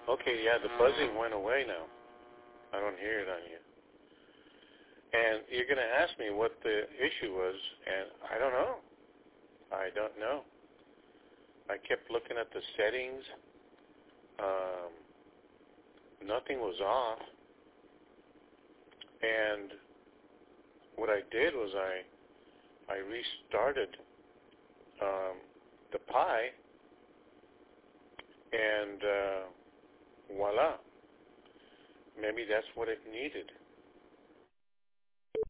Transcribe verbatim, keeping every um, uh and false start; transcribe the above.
Okay, yeah, the buzzing went away now. I don't hear it on you. And you're going to ask me what the issue was, and I don't know. I don't know. I kept looking at the settings. Um, nothing was off. And what I did was I I restarted um, the Pi, and uh, voila. Maybe that's what it needed.